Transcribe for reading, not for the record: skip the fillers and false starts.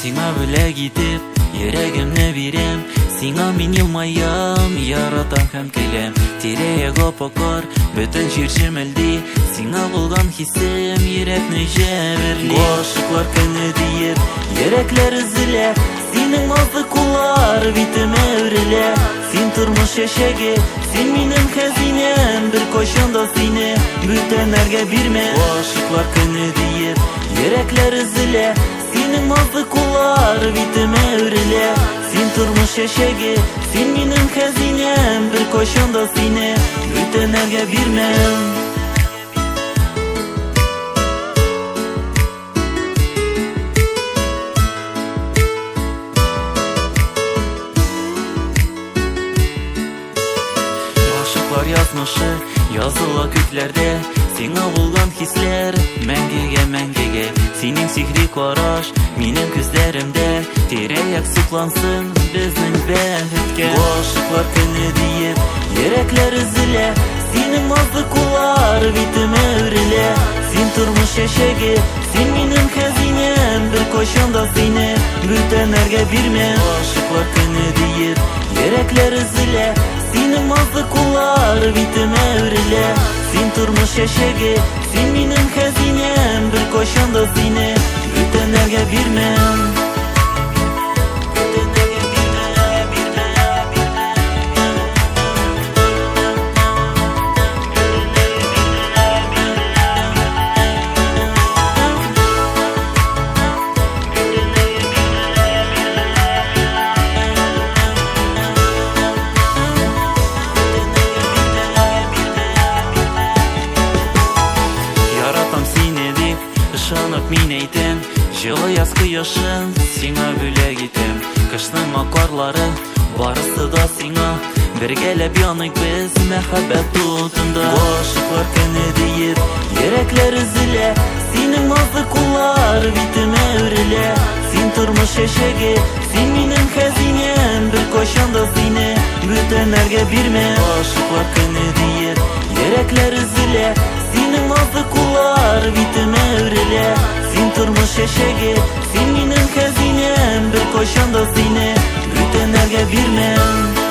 Сиңа бүләк итеп йөрәгемне бирәм, сиңа мин елмаям, яратам һәм көләм. Тирә-як ап-ак, бөтен җир җемелди, сиңа булган хисем йөрәкне җәберли. Гашыклар көне диеп йөрәкләр өзелә, синең назлы куллар битемә үрелә. Син тормыш яшәге, син минем хәзинәм, бер кайчан да сине бүтәннәргә бирмә. Гашыклар көне диеп йөрәкләр өзелә, синең назлы куллар битемә үрелә. Син тормыш яшәге, син минем хәзинәм, бер кайчан да сине бүтәннәргә бирмәм. Гашыклар язмышы языла күкләрдә, сиңа булган хисләр мәңгегә. Синең сихри караш минем күзләремдә, тирә-як суклансын безнең бәхеткә. Гашыклар көне диеп йөрәкләр өзелә, синең назлы куллар битемә үрелә. Син тормыш яшәге, син минем хәзинәм, бер кайчан да сине бүтәннәргә бирмә. Гашыклар көне диеп йөрәкләр өзелә, синең назлы куллар битемә үрелә. Син тормыш яшәге, син минем хәзинәм, бер кайчан да сине бүтәннәргә бирмәм. Ышанып мин әйтәм, җылы яз кояшын сиңа бүләк итәм. Кышның макарлары барысы да сиңа, бергәләп яныйк без мәхәббәт утында. Гашыклар көне диеп йөрәкләр өзелә, синең назлы куллар битемә үрелә. Син тормыш яшәге, син минем хәзинәм, бер кайчан да сине бүтәннәргә бирмә. Гашыклар көне диеп йөрәкләр өзелә, синең назлы куллар битемә үрелә. Син тормыш яшәге, син минем хәзинәм, бер кайчан да сине бүтәннәргә бирмәм.